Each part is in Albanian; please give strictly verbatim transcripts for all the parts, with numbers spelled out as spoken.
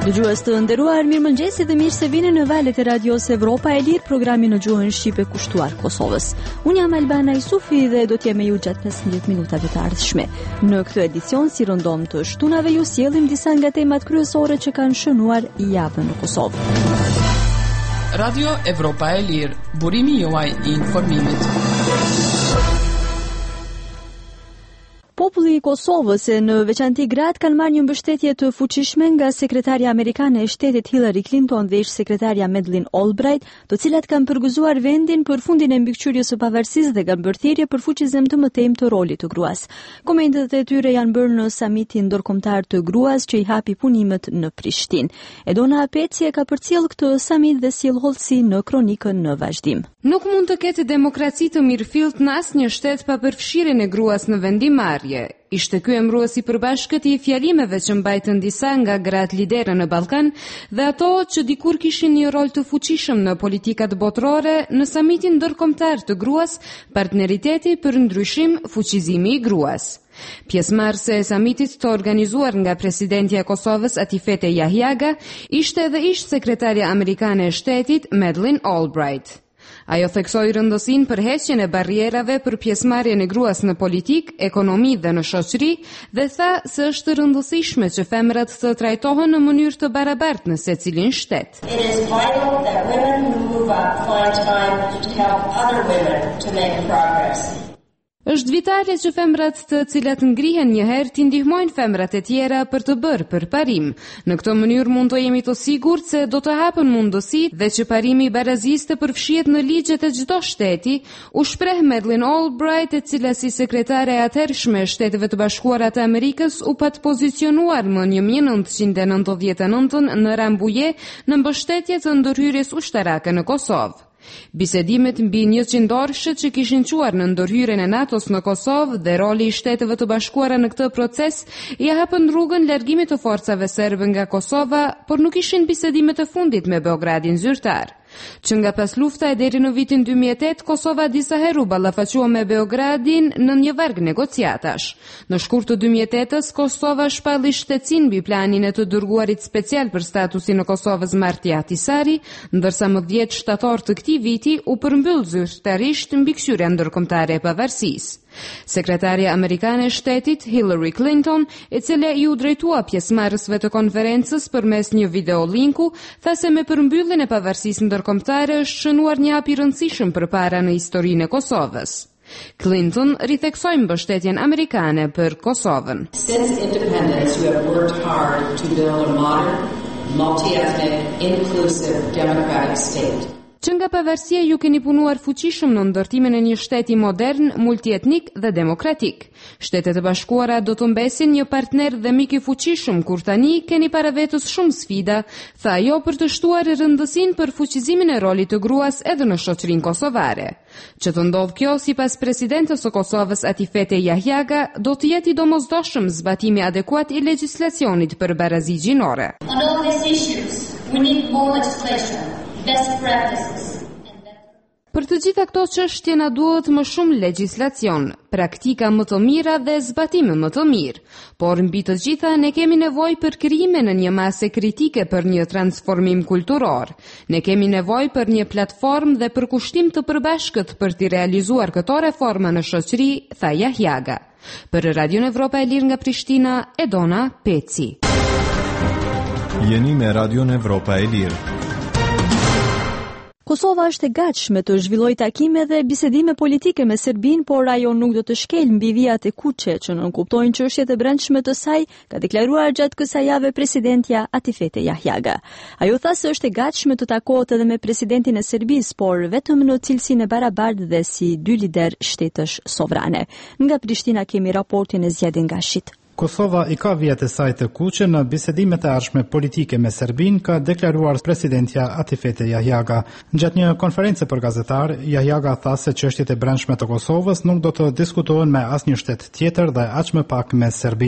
Dëgjues të nderuar, mirëmëngjesi dhe mirë se vini në valët e radios Evropa e Lirë, programi në gjuhën shqipe kushtuar Kosovës. Unë jam Albana Isufi dhe do t'jem me ju gjatë pesëmbëdhjetë minutave të ardhshme. Në këtë edicion, si rëndom të shtunave, ju sjellim disa nga temat kryesore që kanë shënuar javën në Kosovë. Radio Evropa e Lirë, burimi juaj i informimit. Populli i Kosovës e në veçanti gratë kanë marrë një mbështetje të fuqishme nga sekretarja amerikane e shtetit Hillary Clinton dhe ish sekretarja Madeleine Albright, të cilat kanë përgëzuar vendin për fundin e mbikëqyrjes së pavarësisë dhe kanë bërë thirrje për fuqizim të mëtejmë të rolit të gruas. Komentet e tyre janë bërë në samitin ndërkombëtar të gruas që i hapi punimet në Prishtinë. Edona Peci e ka përcjell këtë samit dhe sjell hollësi në kronikën në vazhdim. Nuk mund të ketë demokraci të mirëfillt në asnjë shtet pa përfshirjen e gruas në vendimmarrje. Ishte ky emëruesi i përbashkët i fjalimeve që mbajtën disa nga gratë lidere në Ballkan dhe ato që dikur kishin një rol të fuqishëm në politikat botërore në samitin ndërkombëtar të gruas, partneriteti për ndryshim, fuqizimi i gruas. Pjesëmarrëse e samitit të organizuar nga presidentja e Kosovës Atifete Jahjaga ishte edhe ish sekretarja amerikane e shtetit Madeleine Albright. Ajo theksoi rëndësinë për heqjen e barrierave për pjesëmarrjen e gruas në politik, ekonomi dhe në shoqëri dhe tha se është rëndësishme që femrat të trajtohen në mënyrë të barabartë në secilin shtet. It is vital that women who move up find time to help other women to make progress. Është vitale që femrat të cilat ngrihen një herë t'i ndihmojnë femrat e tjera për të bërë përparim. Në këtë mënyrë mund të jemi të sigurt se do të hapen mundësi dhe që parimi i barazisë të përfshihet në ligjet e çdo shteti, u shpreh Madeleine Albright, e cila si sekretare e atëhershme e Shteteve të Bashkuara të Amerikës u pat pozicionuar më një mijë nëntëqind e nëntëdhjetë e nëntë në Rambuje në mbështetje të ndërhyrjes ushtarake në Kosovë. Bisedimet mbi njëqind orëshët që kishin quar në ndërhyrjen e NATO-s në Kosovë dhe roli i Shteteve të Bashkuara në këtë proces i hapën rrugën largimit të forcave serbe nga Kosova, por nuk ishin bisedimet e fundit me Beogradin zyrtar. Që nga pas lufta e deri në vitin dy mijë e tetë, Kosova disa herë u ballafaqua me Beogradin në një varg negociatash. Në shkurt të dy mijë e tetës, Kosova shpalli shtetësinë mbi planin e të dërguarit special për statusin e Kosovës Marti Ahtisari, ndërsa më dhjetë shtator të këtij viti u përmbyll zyrtarisht mbikëqyrja ndërkombëtare e pavarësisë. Sekretarja amerikane e shtetit Hillary Clinton, e cila i u drejtua pjesëmarrësve të konferencës përmes një videolinku, tha se me përmbylljen e pavarësisë ndërkombëtare është shënuar një hap i rëndësishëm përpara në historinë e Kosovës. Clinton ritheksoi mbështetjen amerikane për Kosovën. Since independence, we have worked hard to build a modern, multi-ethnic, inclusive, democratic state. Që nga pavarësia ju keni punuar fuqishëm në ndërtimin e një shteti modern, multietnik dhe demokratik. Shtetet e Bashkuara do të mbesin një partner dhe mik i fuqishëm kur tani keni para vetës shumë sfida, tha ajo për të shtuar rëndësinë për fuqizimin e rolit të gruas edhe në shoqërinë kosovare. Që të ndodh kjo sipas presidentes së Kosovës Atifete Jahjaga, do të jetë i domosdoshëm zbatimi adekuat i legjislacionit për barazi gjinore. On all these issues, we need more legislation. Best practices. Për të gjitha këto çështje na duhet më shumë legjislacion, praktika më të mira dhe zbatime më të mirë. Por mbi të gjitha ne kemi nevojë për krijimin e një mase kritike për një transformim kulturor. Ne kemi nevojë për një platformë dhe për kushtim të përbashkët për të realizuar këto reforma në shoqëri, tha Jahjaga. Për Radion Evropa e Lirë nga Prishtina, Edona Peci. Jeni me Radion Evropa e Lirë. Kosova është e gatshme të zhvillojë takime dhe bisedime politike me Serbinë, por ajo nuk do të shkelë mbi vijat e kuqe që nënkuptojnë çështjet e brendshme të saj, ka deklaruar gjatë kësaj jave presidentja Atifete Jahjaga. Ajo tha se është e gatshme të takohet edhe me presidentin e Serbisë, por vetëm në cilësinë e barabartë dhe si dy lider shtetësh sovrane. Nga Prishtina kemi raportin e Zjedin Gashit. Kosova i ka vijat e saj të kuqe në bisedimet e ardhshme politike me Serbinë, ka deklaruar presidentja Atifete Jahjaga. Gjatë një konferencë për gazetar, Jahjaga tha se çështjet e brendshme të Kosovës nuk do të diskutohen me asnjë shtet tjetër dhe aq më pak me Serbinë.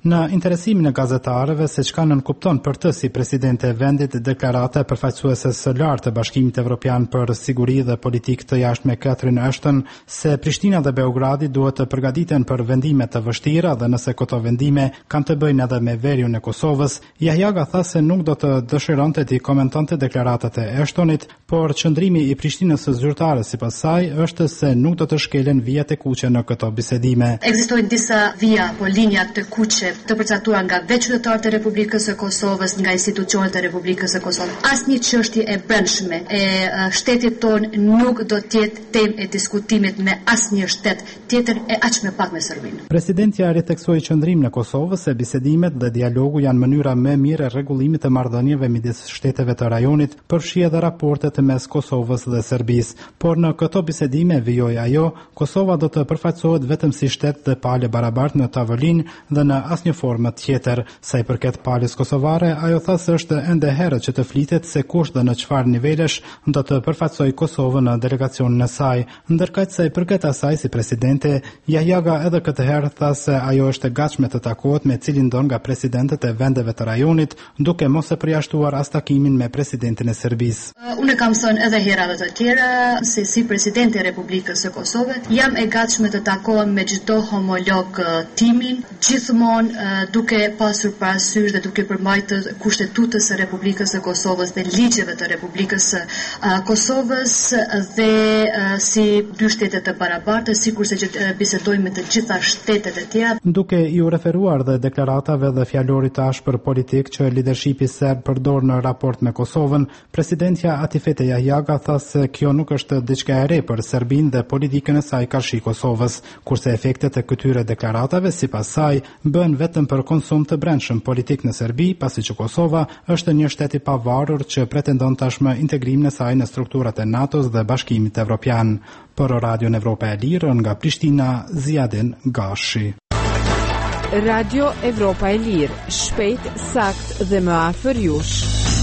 Në interesimin e gazetarëve se çka nënkupton për të si presidente e vendit deklarata e përfaqësuese së lartë të Bashkimit Evropian për Siguri dhe Politikë të Jashtme Catherine Ashton se Prishtina dhe Beogradi duhet të përgatiten për vendime të vështira dhe nëse këto vendime kanë të bëjnë edhe me veriun e Kosovës, Jahjaga tha se nuk do të dëshironte të komentonte deklaratat e Ashtonit, por qëndrimi i Prishtinës së zyrtare sipas saj është se nuk do të shkelen vijat e kuqe në këto bisedime. Ekzistojnë disa vija po linja të kuqe të përcaktuar nga vetë qytetarët e Republikës së Kosovës, nga institucionet e Republikës së Kosovës. Asnjë çështje e brendshme e shtetit ton nuk do të jetë temë e diskutimit me asnjë shtet tjetër e aq më pak me Serbinë. Presidentja ritheksoi qëndrimin e Kosovës se bisedimet dhe dialogu janë mënyra më e mirë e rregullimit të marrëdhënieve midis shteteve të rajonit, përfshi edhe raportet mes Kosovës dhe Serbisë. Por në këto bisedime, vijoi ajo, Kosova do të përfaqësohet vetëm si shtet dhe palë barabartë në tavolinë dhe në asnjë formë tjetër. Sa i përket palës kosovare, ajo tha se është ende herët që të flitet se kush dhe në çfarë nivelesh do të përfaqësojë Kosovën në delegacionin e saj. Ndërkaq sa i përket asaj si presidente, Jahjaga edhe këtë herë tha se ajo është e gatshme të takohet me cilin do nga presidentët e vendeve të rajonit, duke mos e përjashtuar as takimin me presidentin e Serbisë. Uh, unë kam thënë edhe herave të tjera se si presidente e Republikës së Kosovës jam e gatshme të takohem me çdo homolog uh, timin, gjithmonë uh, duke pasur parasysh dhe duke përmbajtur kushtetutës së Republikës së Kosovës dhe ligjeve të Republikës së uh, Kosovës dhe uh, si dy shtete të barabarta, sikurse që uh, bisedojmë me të gjitha shtetet e tjera. Duke i u referuar dhe deklaratave dhe fjalorit ashpër politik që lidershipi serb përdor në raport me Kosovën, presidentja Atifete Jahjaga tha se kjo nuk është diçka e re për Serbinë dhe politikën e saj karshi Kosovës, kurse efektet e këtyre deklaratave sipas saj bën vetëm për konsum të brendshëm politik në Serbi, pasi që Kosova është një shtet i pavarur që pretendon tashmë integrimin e saj në strukturat e NATO-s dhe Bashkimit Evropian. Për Radion Evropa e Lirë nga Prishtina, Ziadin Gashi. Radio Evropa e Lirë, shpejt, sakt dhe më afër jush.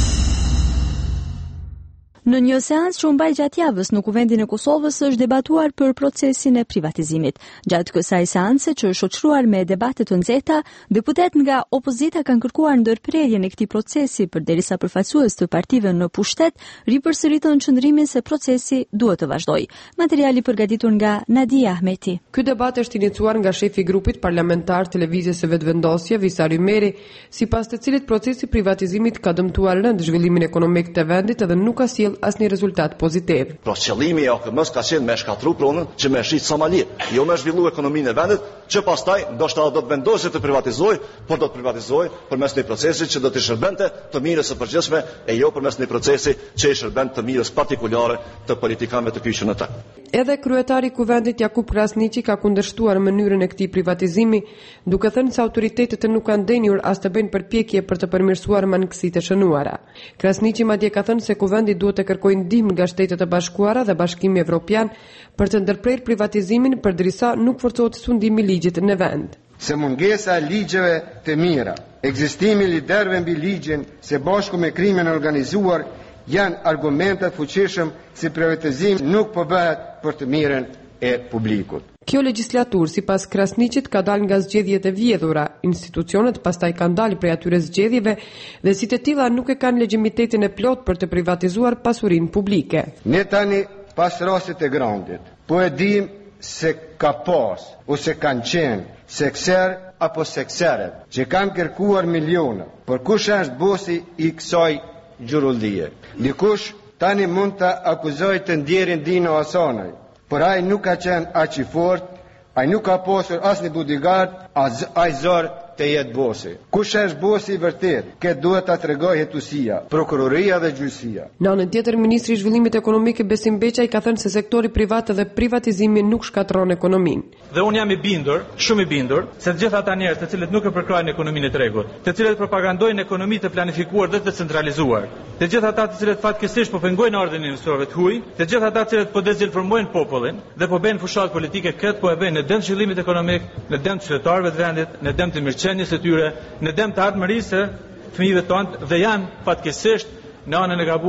Në një seancë që u mbaj gjatë javës në Kuvendin e Kosovës është debatuar për procesin e privatizimit. Gjatë kësaj seance që është shoqëruar me debate të nxehta, deputet nga opozita kanë kërkuar ndërprerjen e këtij procesi përderisa përfaqësues të partive në pushtet ripërsëritën qëndrimin se procesi duhet të vazhdojë. Materiali përgatitur nga Nadia Ahmeti. Ky debat është iniciuar nga shefi i grupit parlamentar televizjes së vetëvendosje Visar Ymeri, sipas të cilit procesi privatizimit ka dëmtuar rënd zhvillimin ekonomik të vendit edhe nuk ka sjell asnjë rezultat pozitiv. Pra qëllimi i A K M-s ka qenë me shkatru pronën që me shit Somali, jo me zhvillu ekonominë e vendit, që pastaj ndoshta do të vendosë të privatizojë, por do të privatizojë përmes një procesi që do të shërbente të mirës së përgjithshme e jo përmes një procesi që i shërben të mirës partikulare të politikanëve të kyçën ata. Edhe kryetari i kuvendit Jakub Krasniqi ka kundërshtuar mënyrën e këtij privatizimi, duke thënë se autoritetet nuk kanë ndenjur as të bëjnë përpjekje për të përmirësuar mangësitë e shënuara. Krasniqi madje ka thënë se kuvendi duhet të kërkojë ndihmë nga Shtetet e Bashkuara dhe Bashkimi Evropian për të ndërprerë privatizimin përderisa nuk forcohet sundimi i ligjit në vend. Se mungesa e ligjeve të mira, ekzistimi i liderëve mbi ligjin së bashku me krimin organizuar janë argumentet fuqishëm si privatizimi nuk po bëhet për të mirën e publikut. Kjo legjislaturë sipas Krasniqit ka dalë nga zgjedhjet e vjedhura, institucionet pastaj kanë dalë prej atyre zgjedhjeve dhe si të tilla nuk e kanë legjimitetin e plot për të privatizuar pasurinë publike. Ne tani pas rastit të Grandit, po e dim se ka pas ose kanë qenë sekser apo sekseret që kanë kërkuar miliona, por kush është bosi i kësaj gjurullie? Dikush tani mund të akuzojë të ndjerin Dino Hasanaj, por ai nuk ka qenë aq i fortë, ai nuk ka pasur asnjë bodyguard, ai zor të jetë bosi. Kush është bosi i vërtet? Këtë duhet ta tregojë hetusia, prokuroria dhe gjyqësia. Në anën tjetër, ministri i zhvillimit ekonomik Besim Beqaj ka thënë se sektori privat dhe privatizimi nuk shkatron ekonominë. Dhe unë jam i bindur, shumë i bindur, se të gjithë ata njerëz të cilët nuk e përkrajnë ekonominë e tregut, të cilët propagandojnë ekonomi të planifikuar dhe të centralizuar, të gjithë ata të cilët fatkeqësisht po pengojnë ardhin e investorëve të huaj, të gjithë ata të cilët po dezinformojnë popullin dhe po bëjnë fushat politike, këtë po e bëjnë në dëm të zhvillimit ekonomik, në dëm të qytetarëve të vendit, në dëm të mirëqenies së tyre, në dëm të ardhmërisë së fëmijëve tonë dhe janë fatkeqësisht në anën e gabuar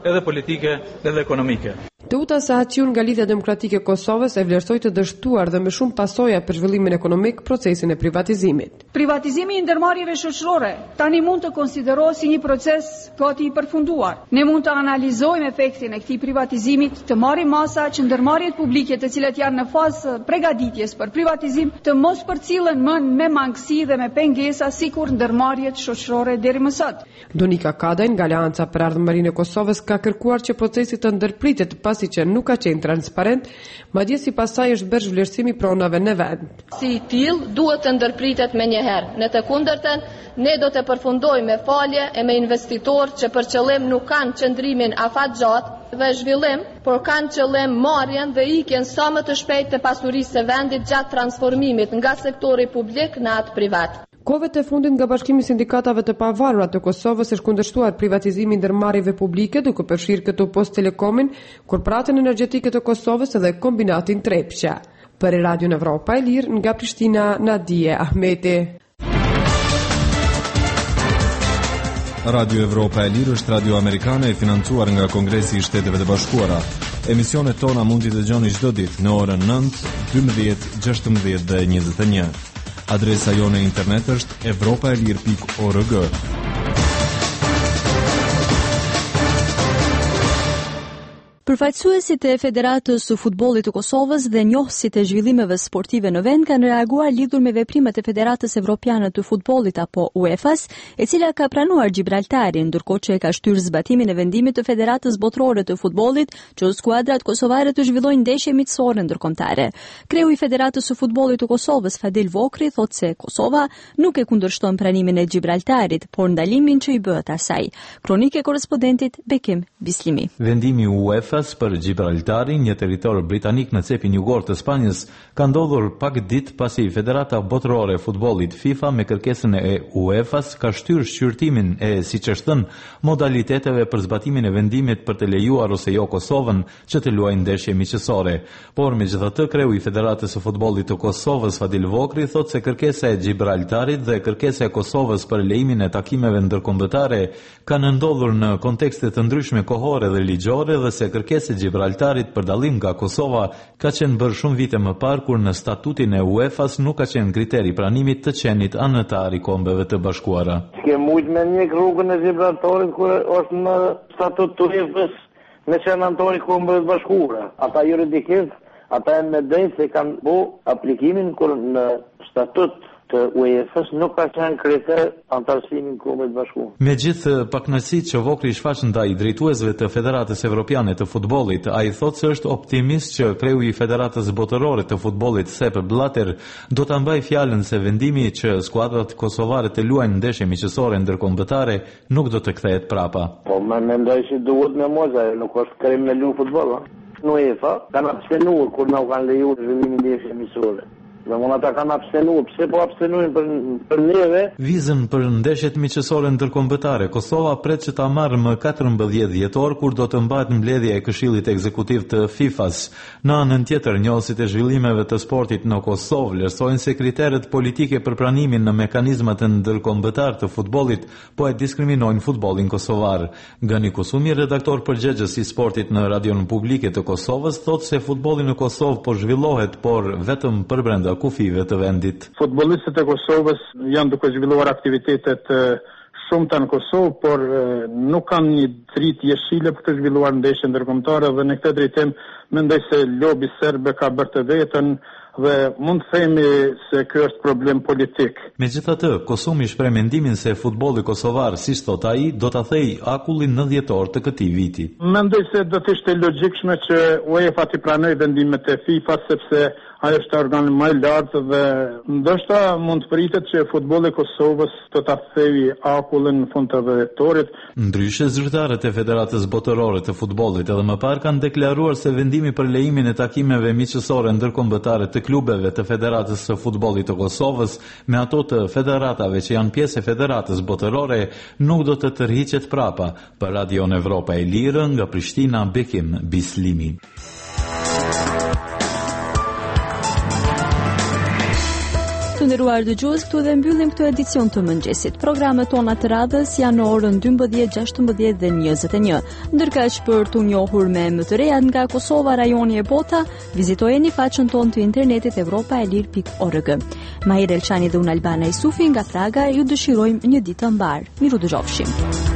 edhe politike edhe ekonomike. Teuta Sahaciun nga Lidhja Demokratike e Kosovës e vlerësoi të dështuar dhe me shumë pasoja për zhvillimin ekonomik procesin e privatizimit. Privatizimi i ndërmarrjeve shoqërore tani mund të konsiderohet si një proces gati i përfunduar. Ne mund të analizojmë efektin e këtij privatizimi, të marrim masa që ndërmarrjet publike të cilat janë në fazë përgatitjes për privatizim të mos përcillen më me mangësi dhe me pengesa sikur ndërmarrjet shoqërore deri më sot. Donika Kadaj nga Aleanca për Ardhmërinë e Kosovës ka kërkuar që procesi të ndërpritet pasi që nuk ka qenë transparent, madje si pasaj është bërë vlerësimi pronave në vend. Si tillë duhet të ndërpritet me njëherë. Në të kundërtën, ne do të përfundojmë me falje e me investitorë që për qëllim nuk kanë qëndrimin afat gjatë dhe zhvillim, por kanë qëllim marrjen dhe ikjen sa më të shpejt të pasurisë së vendit gjatë transformimit nga sektori publik në atë privat. Kohëve të fundit nga Bashkimi i Sindikatave të Pavarura të Kosovës është kundërshtuar privatizimi i ndërmarrjeve publike, duke përfshirë këtu Post Telekomin, Korporatën Energjetike të Kosovës dhe Kombinatin Trepça. Për Radio Evropa e Lirë nga Prishtina, Nadije Ahmeti. Radio Evropa e Lirë është radio amerikane e financuar nga Kongresi i Shteteve të Bashkuara. Emisionet tona mund t'i dëgjoni çdo ditë në orën nëntë, dymbëdhjetë, gjashtëmbëdhjetë dhe njëzet e një. Adresa jone internet është evropaelir pikë org. Përfaqësuesit e Federatës së Futbollit të Kosovës dhe njohësit e zhvillimeve sportive në vend kanë reaguar lidhur me veprimet e Federatës Evropiane të Futbollit apo UEFA-s, e cila ka pranuar Gibraltarin, ndërkohë që ka shtyrë zbatimin e vendimit të Federatës Botërore të Futbollit që skuadrat kosovare të zhvillojnë ndeshje miqësore ndërkombëtare. Kreu i Federatës së Futbollit të Kosovës, Fadil Vokri, thotë se Kosova nuk e kundërshton pranimin e Gibraltarit, por ndalimin që i bëhet asaj. Kronike korrespondentit Bekim Bislimi. Vendimi UEFA për Gibraltarin, një territor britanik në cepin jugor të Spanjës, ka ndodhur pak ditë pasi Federata Botërore e Futbollit FIFA me kërkesën e UEFA-s ka shtyrë shqyrtimin e, siç është thënë, modaliteteve për zbatimin e vendimit për të lejuar ose jo Kosovën që të luajë ndeshje miqësore. Por megjithatë, kreu i Federatës së Futbollit të Kosovës, Fadil Vokri, thotë se kërkesa e Gibraltarit dhe kërkesa e Kosovës për lejimin e takimeve ndërkombëtare kanë ndodhur në kontekste të ndryshme kohore dhe ligjore dhe se kërkesa e Gibraltarit për dallim nga Kosova ka qenë bërë shumë vite më parë kur në statutin e UEFA-s nuk ka qenë kriteri pranimit të qenit anëtar i Kombeve të Bashkuara. Ke mujt me një rrugën e Gibraltarit kur është në statut të UEFA-s me qenë anëtar i Kombeve të Bashkuara. Ata juridikisht, ata e me drejtë se kanë bu aplikimin kur në statut të UEFA-s nuk ka qenë kriter antarësimi në Kombet Bashkuara. Me gjithë pakënaqësitë që Vokri shfaq ndaj drejtuesve të Federatës Evropiane të Futbollit, ai thotë se është optimist që kreu i Federatës Botërore të Futbollit, Sepp Blatter, do ta mbajë fjalën se vendimi që skuadrat kosovare të luajnë ndeshje miqësore ndërkombëtare nuk do të kthehet prapa. Po më mendoj se duhet me moza, nuk është krim me lu futboll. Në UEFA kanë abstenuar kur nuk kanë lejuar zhvillimin e ndeshjeve miqësore. Dhe mund ata kanë abstenuar, pse po abstenujnë për, për neve? Vizën për ndeshjet miqësore ndërkombëtare, Kosova pret që ta marrë më katërmbëdhjetë dhjetor kur do të mbahet mbledhja e Këshillit Ekzekutiv të FIFA-s. Në anën tjetër, njohësit e zhvillimeve të sportit në Kosovë vlerësojnë se kriteret politike për pranimin në mekanizmat e ndërkombëtar të futbollit po e diskriminojnë futbollin kosovar. Gani Kusumi, redaktor përgjegjës i sportit në Radion Publike të Kosovës, thotë se futbolli në Kosovë po zhvillohet, por vetëm për brenda kufive të vendit. Futbollistët e Kosovës janë duke zhvilluar aktivitetet shumëta në Kosovë, por nuk kanë një dritë jeshile për të zhvilluar ndeshje ndërkombëtare dhe në këtë drejtim mendoj se lobi serbe ka bërë të vetën dhe mund të themi se ky është problem politik. Megjithatë, Kosumi shpreh mendimin se futbolli kosovar, siç thot ai, do ta thejë akullin në dhjetor të këtij viti. Mendoj se do të ishte logjikshme që UEFA të pranojë vendimet e FIFA sepse ai është organi më i lartë dhe ndoshta mund të pritet që futbolli i Kosovës do ta thejë akullin në fund të dhjetorit. Ndryshe, zyrtarët e Federatës Botërore të Futbollit edhe më parë kanë deklaruar se vendimi për lejimin e takimeve miqësore ndërkombëtare të klubeve të Federatës së Futbollit të Kosovës me ato të federatave që janë pjesë e Federatës Botërore nuk do të tërhiqet prapa. Për Radio Evropa e Lirë nga Prishtina, Bekim Bislimi. Të Të nderuar dëgjues, këtu dhe mbyllim këtë edicion të mëngjesit. Programet tona të radhës janë në orën dymbëdhjetë, gjashtëmbëdhjetë dhe njëzet e një. Ndërkaq për t'u njohur me më të rejat nga Kosova, rajoni e bota, vizitojeni faqen tonë të internetit evropaelir pikë org. Mahir Elçani dhe unë Albana Isufi nga Praga ju dëshirojmë një ditë të mbar. Miru dëgjofshim.